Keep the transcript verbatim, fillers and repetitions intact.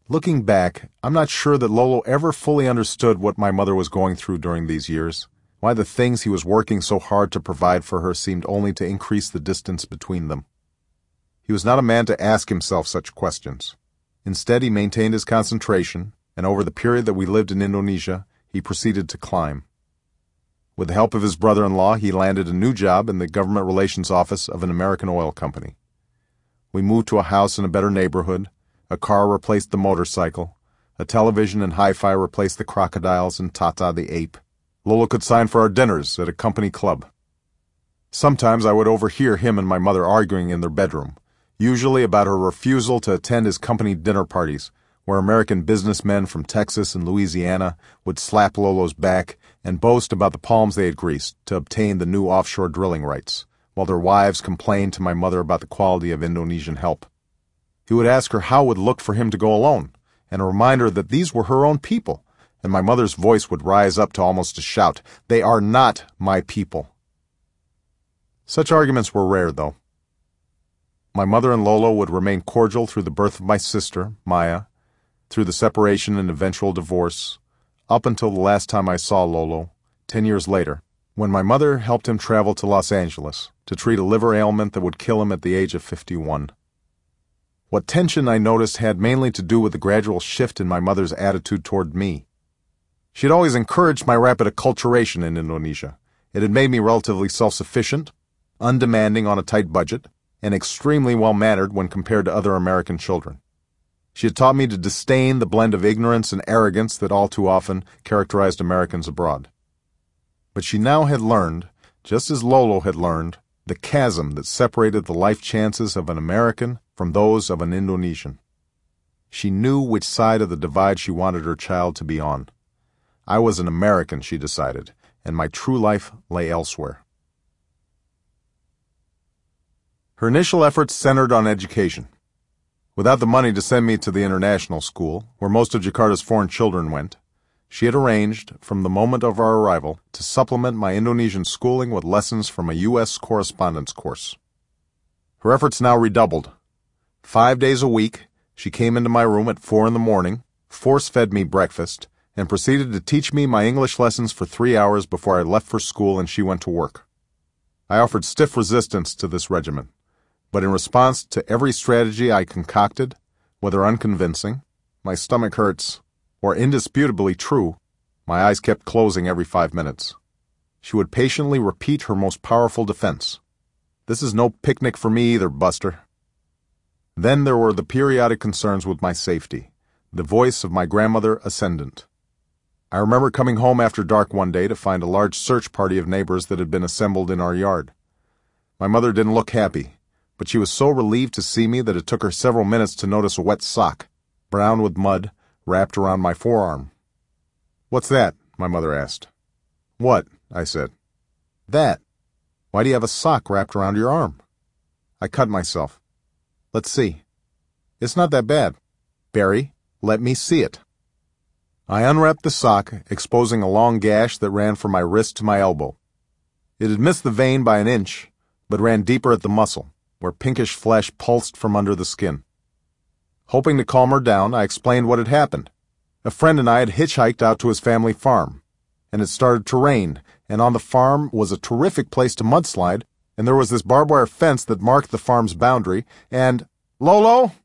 Looking back, I'm not sure that Lolo ever fully understood what my mother was going through during these years, why the things he was working so hard to provide for her seemed only to increase the distance between them. He was not a man to ask himself such questions. Instead, he maintained his concentration, and over the period that we lived in Indonesia, he proceeded to climb. With the help of his brother-in-law, he landed a new job in the government relations office of an American oil company. We moved to a house in a better neighborhood, a car replaced the motorcycle, a television and hi-fi replaced the crocodiles and Tata the ape. Lolo could sign for our dinners at a company club. Sometimes I would overhear him and my mother arguing in their bedroom, usually about her refusal to attend his company dinner parties, where American businessmen from Texas and Louisiana would slap Lolo's back and boast about the palms they had greased to obtain the new offshore drilling rights, while their wives complained to my mother about the quality of Indonesian help. He would ask her how it would look for him to go alone, and remind her that these were her own people, and my mother's voice would rise up to almost a shout, "They are not my people." Such arguments were rare, though. My mother and Lolo would remain cordial through the birth of my sister, Maya, through the separation and eventual divorce, up until the last time I saw Lolo, ten years later, when my mother helped him travel to Los Angeles to treat a liver ailment that would kill him at the age of fifty-one. What tension I noticed had mainly to do with the gradual shift in my mother's attitude toward me. She had always encouraged my rapid acculturation in Indonesia. It had made me relatively self-sufficient, undemanding on a tight budget, and extremely well-mannered when compared to other American children. She had taught me to disdain the blend of ignorance and arrogance that all too often characterized Americans abroad. But she now had learned, just as Lolo had learned, the chasm that separated the life chances of an American from those of an Indonesian. She knew which side of the divide she wanted her child to be on. I was an American, she decided, and my true life lay elsewhere. Her initial efforts centered on education. Without the money to send me to the international school, where most of Jakarta's foreign children went, she had arranged, from the moment of our arrival, to supplement my Indonesian schooling with lessons from a U S correspondence course. Her efforts now redoubled. Five days a week, she came into my room at four in the morning, force-fed me breakfast, and proceeded to teach me my English lessons for three hours before I left for school and she went to work. I offered stiff resistance to this regimen, but in response to every strategy I concocted, whether unconvincing, my stomach hurts, or indisputably true, my eyes kept closing every five minutes. She would patiently repeat her most powerful defense. "This is no picnic for me either, Buster." Then there were the periodic concerns with my safety, the voice of my grandmother ascendant. I remember coming home after dark one day to find a large search party of neighbors that had been assembled in our yard. My mother didn't look happy, but she was so relieved to see me that it took her several minutes to notice a wet sock, brown with mud, wrapped around my forearm. "What's that?" my mother asked. "What?" I said. "That. Why do you have a sock wrapped around your arm?" I cut myself. "Let's see. It's not that bad. Barry, let me see it." I unwrapped the sock, exposing a long gash that ran from my wrist to my elbow. It had missed the vein by an inch, but ran deeper at the muscle, where pinkish flesh pulsed from under the skin. Hoping to calm her down, I explained what had happened. A friend and I had hitchhiked out to his family farm, and it started to rain, and on the farm was a terrific place to mudslide, and there was this barbed wire fence that marked the farm's boundary, and... "Lolo!"